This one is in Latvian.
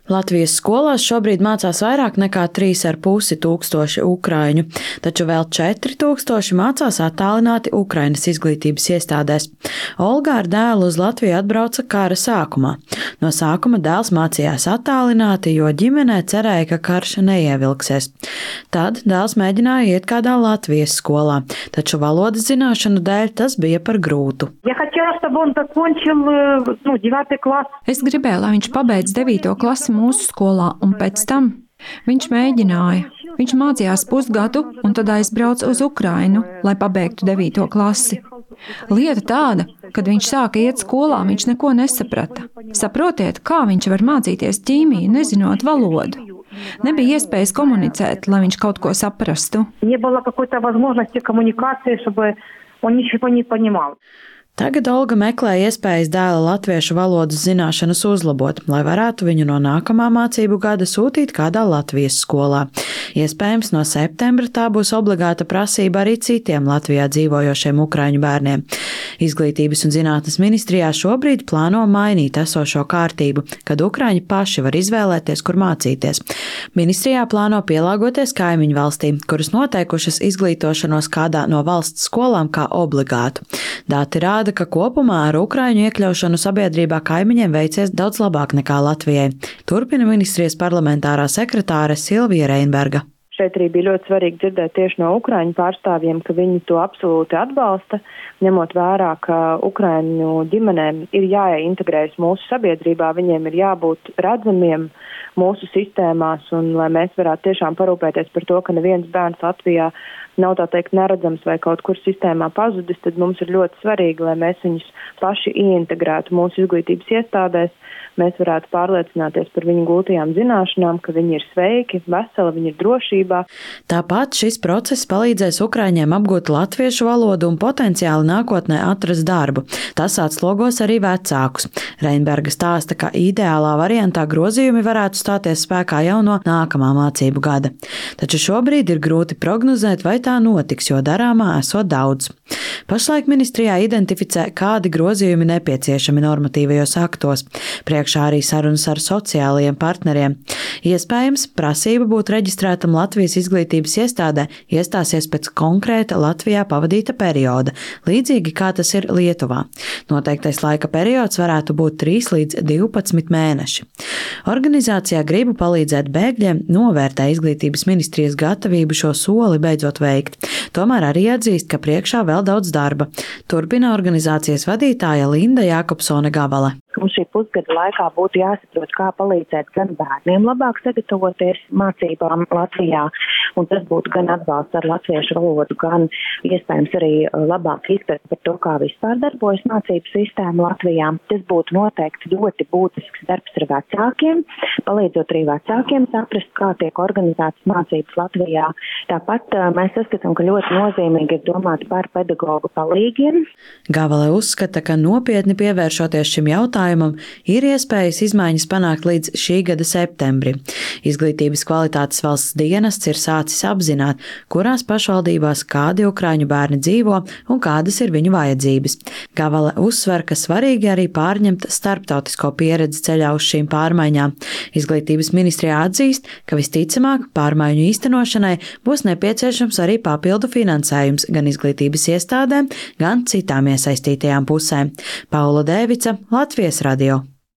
Latvijas skolās šobrīd mācās vairāk nekā 3,5 tūkstoši ukraiņu, taču vēl 4,000 mācās attālināti Ukrainas izglītības iestādēs. Olga ar dēlu uz Latviju atbrauca kara sākumā. No sākuma dēls mācījās attālināti, jo ģimenē cerēja, ka karš neievilksies. Tad dēls mēģināja iet kādā Latvijas skolā, taču valodas zināšanu dēļ tas bija par grūtu. Es gribēju, lai viņš pabeidz 9. klasi mūsu skolā, un pēc tam viņš mēģināja. Viņš mācījās pusgadu, un tad aizbrauca uz Ukrainu, lai pabeigtu 9. klasi. Lieta tāda, kad viņš sāka iet skolā, viņš neko nesaprata. Saprotiet, kā viņš var mācīties ķīmiju, nezinot valodu? Nebija iespējas komunicēt, lai viņš kaut ko saprastu. Tagad Olga meklē iespējas dēla latviešu valodas zināšanas uzlabot, lai varētu viņu no nākamā mācību gada sūtīt kādā Latvijas skolā. Iespējams, no septembra tā būs obligāta prasība arī citiem Latvijā dzīvojošiem ukraiņu bērniem. Izglītības un zinātnes ministrijā šobrīd plāno mainīt esošo kārtību, kad ukraiņi paši var izvēlēties, kur mācīties. Ministrijā plāno pielāgoties kaimiņu valstīm, kuras noteikušas izglītošanos kādā no valsts skolām kā obligātu. Dati rāda, ka kopumā ar ukraiņu iekļaušanu sabiedrībā kaimiņiem veicies daudz labāk nekā Latvijai. Turpina ministrijas parlamentārā sekretāre Silvija Reinberga. Šeit arī bija ļoti svarīgi dzirdēt tieši no ukraiņu pārstāvjiem, ka viņi to absolūti atbalsta, ņemot vērā, ka ukraiņu ģimenēm ir jāintegrējas mūsu sabiedrībā, viņiem ir jābūt redzamiem mūsu sistēmās, un lai mēs varētu tiešām parūpēties par to, ka neviens bērns Latvijā nav tā teikt neredzams vai kaut kur sistēmā pazudis, tad mums ir ļoti svarīgi, lai mēs viņus paši ieintegrētu mūsu izglītības iestādēs, mēs varētu pārliecināties par viņu gūtajām zināšanām, ka viņi ir sveiki, veseli, viņi ir drošībā. Tāpat šis process palīdzēs ukraiņiem apgūt latviešu valodu un potenciāli nākotnē atrast darbu. Tas atslogos arī vecākus. Reinberga stāsta, ka ideālā variantā grozījumi varētu stāties spēkā jau no nākamā mācību gada. Taču šobrīd ir grūti prognozēt, vai tā notiks, jo darāmā esot daudz. Pašlaik ministrijā identificē, kādi grozījumi nepieciešami normatīvajos aktos. Priekšā arī sarunas ar sociālajiem partneriem. Iespējams, prasība būt reģistrētam Latvijas izglītības iestādē iestāsies pēc konkrēta Latvijā pavadīta perioda, līdzīgi kā tas ir Lietuvā. Noteiktais laika periods varētu būt 3 līdz 12 mēneši. Organizācijā Gribu palīdzēt bēgļiem novērtē izglītības ministrijas gatavību šo soli beidzot veikt. Tomēr arī atzīst, ka priekšā vēl daudz darba. Turpina organizācijas vadītāja Linda Jākopsone Gavale. Mums šī pusgada laikā būtu jāsaprot, kā palīdzēt gan bērniem labāk sagatavoties mācībām Latvijā, un tas būtu gan atbalsts ar latviešu valodu, gan iespējams arī labāk izpēt par to, kā vispār darbojas mācību sistēma Latvijā. Tas būtu noteikti ļoti būtisks darbs ar vecākiem, palīdzot arī vecākiem saprast, kā tiek organizētas mācības Latvijā. Tāpat mēs saskatām, ka ļoti nozīmīgi ir domāt par pedagogu palīgiem. Gavale uzskata, ka nopietni pievēršoties šim jautājumam, ir iespējas izmaiņas panākt līdz šī gada septembrim. Izglītības kvalitātes valsts dienests ir sācis apzināt, kurās pašvaldībās kādi ukraiņu bērni dzīvo un kādas ir viņu vajadzības. Gavale uzsver, ka svarīgi arī pārņemt starptautisko pieredzi ceļā uz šīm pārmaiņām. Izglītības ministrijā atzīst, ka visticamāk pārmaiņu īstenošanai būs nepieciešams arī papildu finansējums gan izglītības iestādēm, gan citām iesaistītajām pusēm. Paula Dēvica, Latvijas radio.